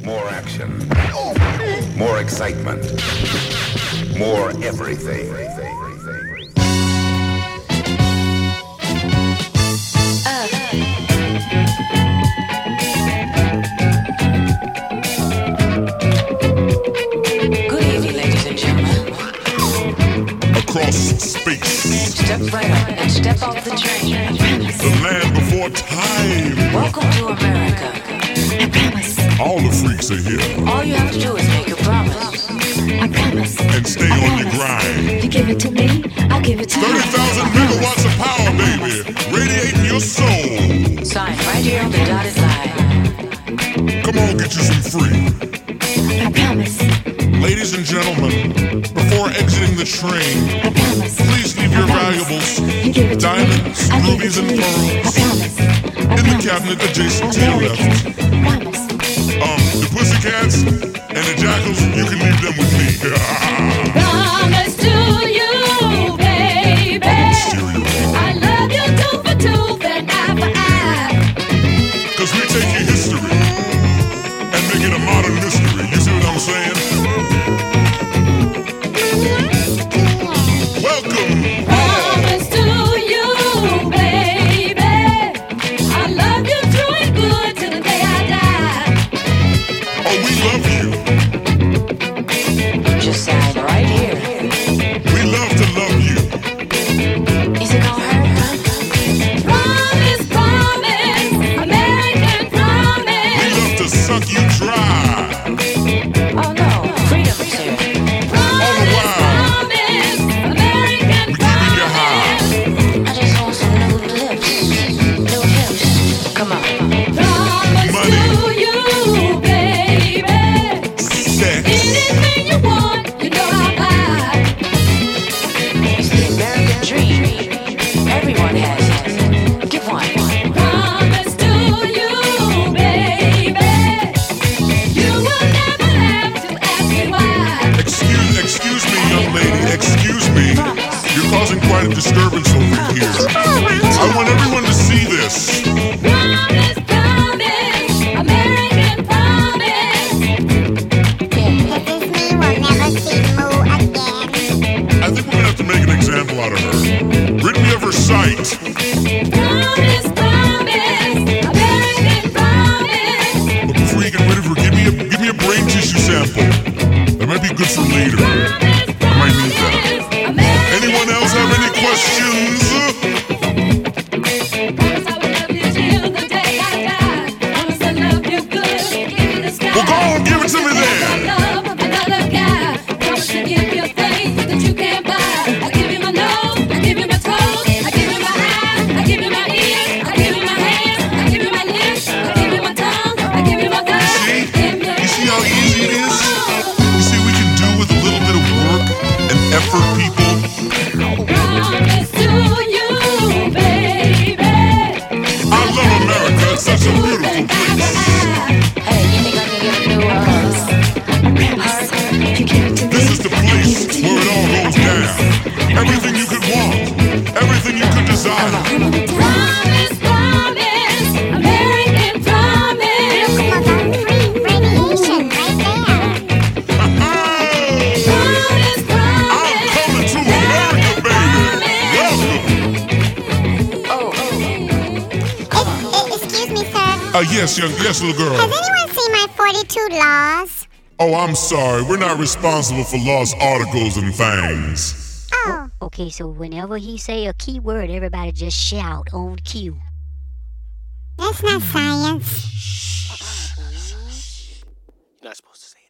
More action. More excitement. More everything. Good evening, ladies and gentlemen. Across space, Step right up and step off the train. the land before time. Welcome to America. I promise. All the freaks are here. All you have to do is make a promise. I promise. And stay on your grind. You give it to me, I'll give it to you. 30,000 megawatts of power, baby. Radiating your soul. Sign right here on the dotted line. Come on, get you some free. I promise. Ladies and gentlemen, before exiting the train, I promise. please leave your valuables, You give it to diamonds, me, I'll give it rubies, to and you. I pearls, promise. in the cabinet adjacent to your left. American. Promise. The pussycats and the jackals, you can leave them with me. Promise to you, baby. I love you tooth for tooth and eye for eye. Cause we take your history and make it a modern mystery. You see what I'm saying? Welcome. Promise to you, baby. I love you true and good till the day I die. Oh, we love you. Just sign right here. We love to love you. Is it gonna hurt? Promise, promise, American We promise. love to suck you dry. Oh no, freedom is here. Promise, wow. promise, American We keeping you high. I just want some new lips, new hips. Come on. promise Money. to you, baby. Sex. Anything you want, you know I'll buy. It's the American dream. Everyone has it. Give one. Promise to you, baby. You will never have to ask me why. Excuse me, young lady. Excuse me. You're causing quite a disturbance over here. I want everyone to see this. Promise, promise, American promise. I think we're gonna have to make an example out of her. Rid me of her sight. Promise, promise, American promise. But before you get rid of her, give me a brain tissue sample. That might be good for later. I might need that. Anyone else have any questions? Promise I will love you till the day I die. Promise I love you good, give you the sky. Well, go on, give it to me then. I love another guy. Promise to give you things that you can't buy. I give you my nose, I give you my toes, I give you my eyes, I give you my ears, I give you my hands, I give you my lips, I give you my tongue, I give you my thighs. You see how easy it is? You see we can do with a little bit of work and effort, people. Promise to you, baby. I love America. It's such a beautiful place. Hey, you think I can get a new heart? This is the place where it all goes down. Everything you could want, everything you could desire. Promise, promise, American promise. Promise, I'm promise. coming to America, baby. Welcome. Excuse me, sir. Yes, little girl. Has anyone seen my 42 laws? Oh, I'm sorry. We're not responsible for lost articles and things. Oh, Okay, so whenever he say a key word, everybody just shout on cue. that's not science. You're not supposed to say it.